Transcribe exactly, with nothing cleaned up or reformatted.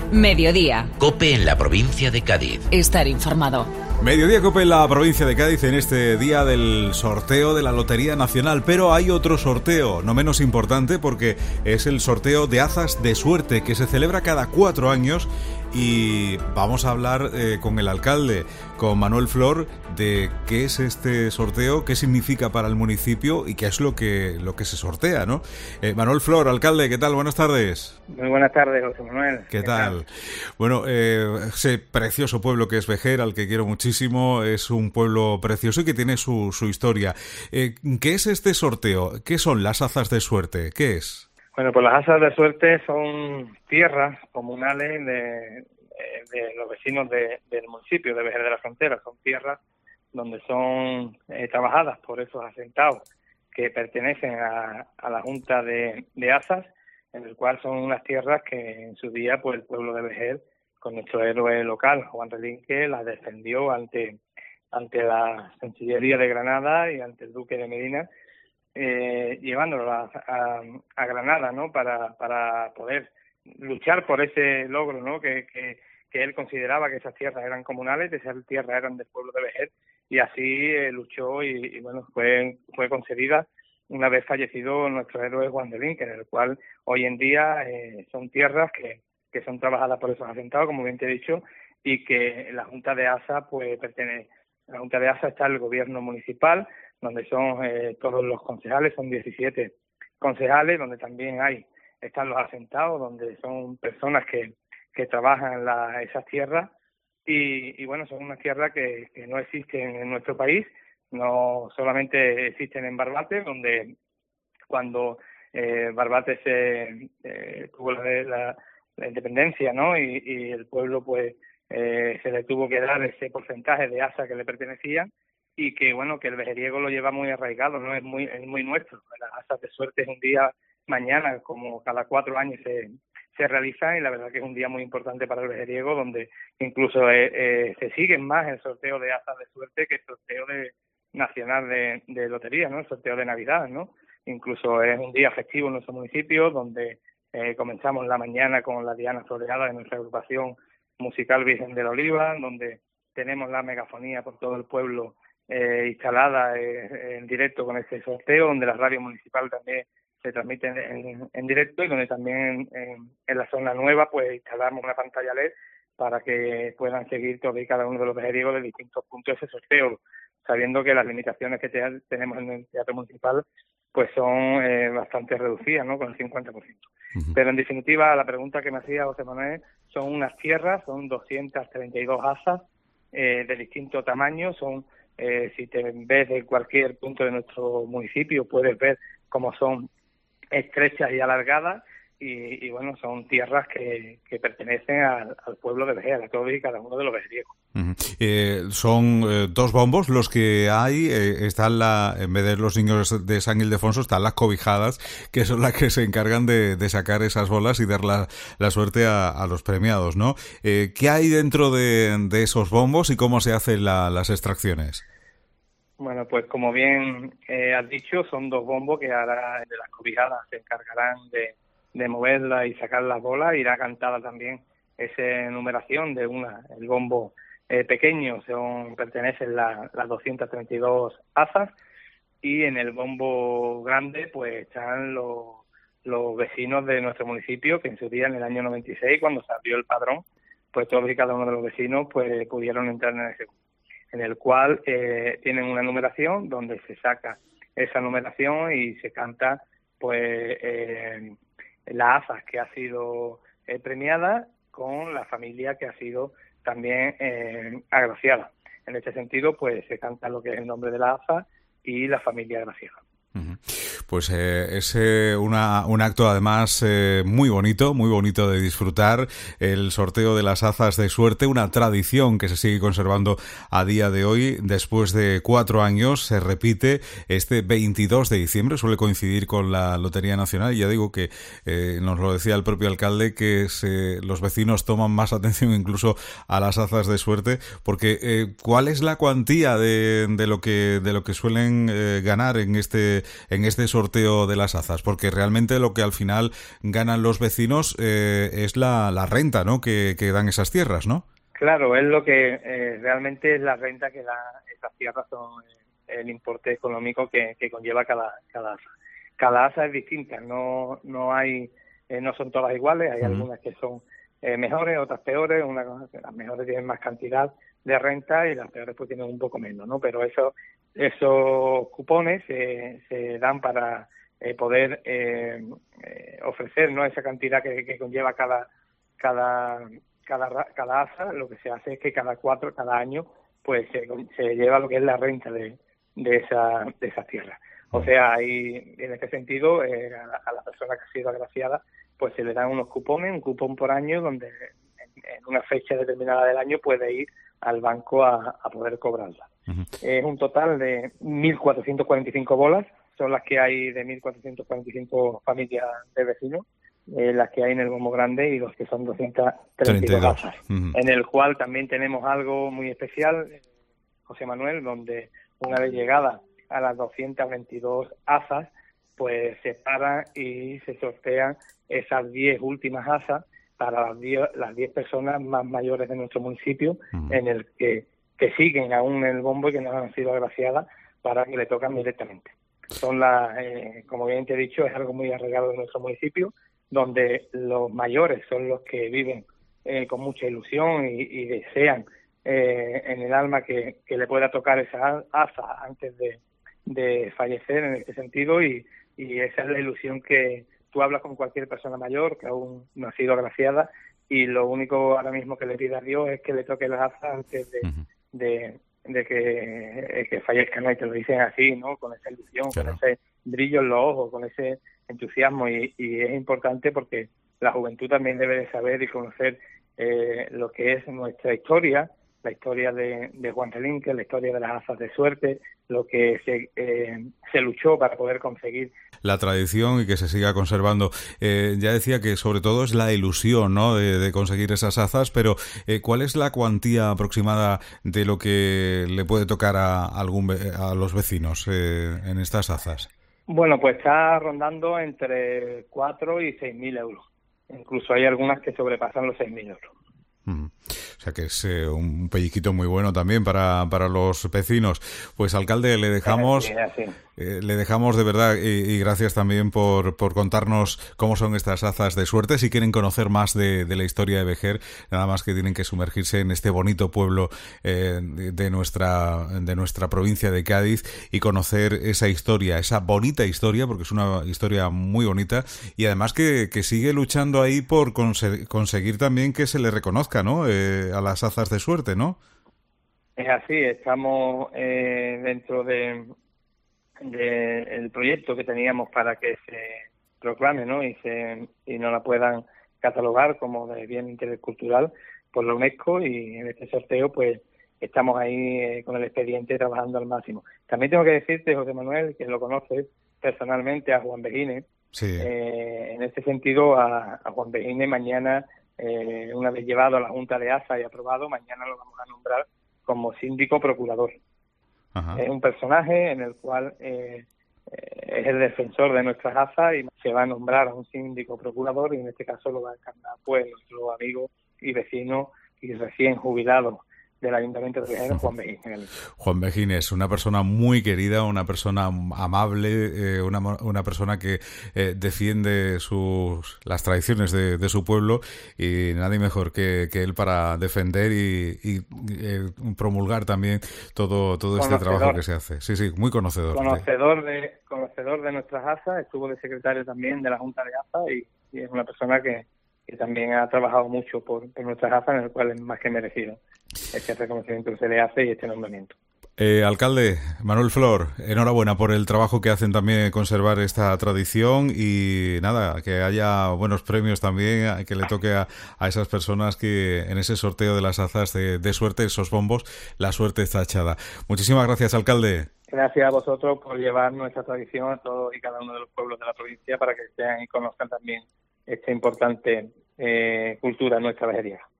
Mediodía. COPE en la provincia de Cádiz. Estar informado. Mediodía COPE en la provincia de Cádiz en este día del sorteo de la Lotería Nacional. Pero hay otro sorteo, no menos importante, porque es el sorteo de azas de suerte que se celebra cada cuatro años. Y vamos a hablar eh, con el alcalde, con Manuel Flor, de qué es este sorteo, qué significa para el municipio y qué es lo que lo que se sortea, ¿no? Eh, Manuel Flor, alcalde, ¿qué tal? Buenas tardes. Muy buenas tardes, José Manuel. ¿Qué, ¿Qué tal? tal? Bueno, eh, ese precioso pueblo que es Vejer, al que quiero muchísimo, es un pueblo precioso y que tiene su, su historia. Eh, ¿Qué es este sorteo? ¿Qué son las azas de suerte? ¿Qué es? Bueno, pues las azas de suerte son tierras comunales de, de los vecinos de, del municipio de Vejer de la Frontera. Son tierras donde son eh, trabajadas por esos asentados que pertenecen a, a la Junta de, de Azas, en el cual son unas tierras que en su día pues el pueblo de Vejer, con nuestro héroe local, Juan Relinque, las defendió ante, ante la Chancillería de Granada y ante el Duque de Medina, Eh, llevándolo a, a, a Granada, ¿no? Para, para poder luchar por ese logro, ¿no? Que, que, que él consideraba que esas tierras eran comunales, que esas tierras eran del pueblo de Vejer, y así eh, luchó y, y bueno, fue, fue concedida una vez fallecido nuestro héroe Juan de Lincoln, en el cual hoy en día eh, son tierras que, que son trabajadas por esos asentados, como bien te he dicho, y que la Junta de Asa pues pertenece. La Junta de Asa está el gobierno municipal, donde son eh, todos los concejales, son diecisiete concejales, donde también hay están los asentados, donde son personas que, que trabajan la, esas tierras, y, y bueno, son unas tierras que, que no existen en nuestro país, no solamente existen en Barbate, donde cuando eh, Barbate se eh, tuvo la, la, la independencia, ¿no? Y, y el pueblo pues eh, se le tuvo que dar ese porcentaje de asa que le pertenecían, y que bueno, que el vejeriego lo lleva muy arraigado, no es muy es muy nuestro. Las asas de suerte es un día mañana, como cada cuatro años se, se realizan, y la verdad que es un día muy importante para el vejeriego, donde incluso eh, eh, se siguen más el sorteo de asas de suerte que el sorteo de nacional de, de lotería, ¿no? El sorteo de Navidad, ¿no? Incluso es un día festivo en nuestro municipio, donde eh, comenzamos la mañana con la diana floreada de nuestra agrupación musical Virgen de la Oliva, donde tenemos la megafonía por todo el pueblo Eh, instalada eh, en directo con este sorteo, donde la radio municipal también se transmite en, en, en directo, y donde también en, en la zona nueva pues instalamos una pantalla L E D para que puedan seguir todos y cada uno de los vejeriegos de distintos puntos ese sorteo, sabiendo que las limitaciones que te, tenemos en el teatro municipal pues son eh, bastante reducidas, ¿no? Con el cincuenta por ciento. Uh-huh. Pero en definitiva, la pregunta que me hacía José Manuel, son unas tierras, son doscientas treinta y dos asas eh, de distinto tamaño, son Eh, si te ves de cualquier punto de nuestro municipio, puedes ver cómo son estrechas y alargadas, y, y bueno, son tierras que, que pertenecen al, al pueblo de Vejer, a todos y cada uno de los vejeriegos. Uh-huh. Eh, son eh, dos bombos los que hay, eh, están la, en vez de los niños de San Ildefonso, están las cobijadas, que son las que se encargan de, de sacar esas bolas y dar la, la suerte a, a los premiados, ¿no? Eh, ¿Qué hay dentro de, de esos bombos y cómo se hacen la, las extracciones? Bueno, pues como bien eh, has dicho, son dos bombos que ahora de las cobijadas se encargarán de, de moverlas y sacar las bolas. Irá cantada también esa numeración de una, el bombo eh, pequeño, son pertenecen la, las doscientas treinta y dos azas, y en el bombo grande pues están los, los vecinos de nuestro municipio, que en su día, en el año noventa y seis, cuando se abrió el padrón, pues todos y cada uno de los vecinos pues pudieron entrar en ese bombo, en el cual eh, tienen una numeración donde se saca esa numeración y se canta pues eh, la asa que ha sido eh, premiada con la familia que ha sido también eh, agraciada. En este sentido pues se canta lo que es el nombre de la asa y la familia agraciada. Pues eh, es eh, una, un acto además eh, muy bonito, muy bonito de disfrutar, el sorteo de las azas de suerte, una tradición que se sigue conservando a día de hoy. Después de cuatro años se repite este veintidós de diciembre, suele coincidir con la Lotería Nacional, y ya digo que eh, nos lo decía el propio alcalde, que se, los vecinos toman más atención incluso a las azas de suerte, porque eh, ¿cuál es la cuantía de, de lo que de lo que suelen eh, ganar en este en este sorteo? sorteo de las azas? Porque realmente lo que al final ganan los vecinos eh, es la, la renta, ¿no?, que, que dan esas tierras, ¿no? Claro, es lo que eh, realmente es la renta que da esas tierras, son eh, el importe económico que, que conlleva cada, cada asa. Cada asa es distinta, no no hay eh, no son todas iguales, hay uh-huh. algunas que son eh, mejores, otras peores, una, las mejores tienen más cantidad de renta y las peores pues tienen un poco menos, ¿no? Pero eso, esos cupones eh, se dan para eh, poder eh, eh, ofrecer, ¿no?, esa cantidad que, que conlleva cada cada cada cada asa. Lo que se hace es que cada cuatro, cada año, pues se, se lleva lo que es la renta de, de esa de esas tierras. O sea, ahí, en este sentido, eh, a, a la persona que ha sido agraciada, pues se le dan unos cupones, un cupón por año, donde en, en una fecha determinada del año puede ir al banco a, a poder cobrarla. Uh-huh. Es un total de mil cuatrocientas cuarenta y cinco bolas, son las que hay de mil cuatrocientas cuarenta y cinco familias de vecinos, eh, las que hay en el Bombo Grande, y los que son doscientas treinta y dos casas, uh-huh. en el cual también tenemos algo muy especial, eh, José Manuel, donde una vez llegada a las doscientas veintidós azas, pues se paran y se sortean esas diez últimas azas para las diez, las diez personas más mayores de nuestro municipio, uh-huh. en el que, que siguen aún en el bombo y que no han sido agraciadas, para que le tocan directamente. Son las, eh, como bien te he dicho, es algo muy arraigado de nuestro municipio, donde los mayores son los que viven eh, con mucha ilusión y, y desean eh, en el alma que, que le pueda tocar esa asa antes de de fallecer, en este sentido, y, y esa es la ilusión que tú hablas con cualquier persona mayor que aún no ha sido agraciada, y lo único ahora mismo que le pide a Dios es que le toque las asas antes de, uh-huh. de, de que, que fallezca, ¿no? Y te lo dicen así, ¿no?, con esa ilusión, claro, con ese brillo en los ojos, con ese entusiasmo, y, y es importante porque la juventud también debe de saber y conocer eh, lo que es nuestra historia, la historia de, de Juan Relinque, la historia de las azas de suerte, lo que se, eh, se luchó para poder conseguir. La tradición y que se siga conservando. Eh, ya decía que sobre todo es la ilusión, ¿no?, de, de conseguir esas azas, pero eh, ¿cuál es la cuantía aproximada de lo que le puede tocar a, algún, a los vecinos eh, en estas azas? Bueno, pues está rondando entre cuatro y seis mil euros. Incluso hay algunas que sobrepasan los seis mil euros. O sea que es eh, un pellizquito muy bueno también para, para los vecinos. Pues, alcalde, le dejamos sí, sí. Eh, le dejamos de verdad y, y gracias también por, por contarnos cómo son estas azas de suerte. Si quieren conocer más de, de la historia de Vejer, nada más que tienen que sumergirse en este bonito pueblo eh, de, de nuestra de nuestra provincia de Cádiz y conocer esa historia, esa bonita historia, porque es una historia muy bonita, y además que, que sigue luchando ahí por conse- conseguir también que se le reconozca, ¿no?, eh, a las azas de suerte, ¿no? Es así, estamos eh, dentro de, de el proyecto que teníamos para que se proclame, ¿no?, y se y no la puedan catalogar como de bien interés cultural por la UNESCO, y en este sorteo pues estamos ahí eh, con el expediente trabajando al máximo. También tengo que decirte, José Manuel, que lo conoces personalmente, a Juan Begine. Sí. Eh, en este sentido, a, a Juan Begine mañana, eh, una vez llevado a la Junta de Asa y aprobado, mañana lo vamos a nombrar como síndico procurador. Ajá. Es un personaje en el cual eh, es el defensor de nuestras azas y se va a nombrar a un síndico procurador, y en este caso lo va a encarnar pues nuestro amigo y vecino y recién jubilado del Ayuntamiento de Vejer, Juan Begine. Juan Begine es una persona muy querida, una persona amable, eh, una, una persona que eh, defiende sus las tradiciones de, de su pueblo, y nadie mejor que, que él para defender y, y eh, promulgar también todo todo este trabajo que se hace. Sí, sí, muy conocedor. Conocedor de conocedor de nuestras azas, estuvo de secretario también de la Junta de Azas, y, y es una persona que, que también ha trabajado mucho por, por nuestras azas, en el cual es más que merecido este reconocimiento que se le hace y este nombramiento. Eh, alcalde Manuel Flor, enhorabuena por el trabajo que hacen también en conservar esta tradición, y nada, que haya buenos premios también, que le toque a, a esas personas que en ese sorteo de las azas de, de suerte, esos bombos, la suerte está echada. Muchísimas gracias, alcalde. Gracias a vosotros por llevar nuestra tradición a todos y cada uno de los pueblos de la provincia, para que sean y conozcan también esta importante eh, cultura nuestra vejería.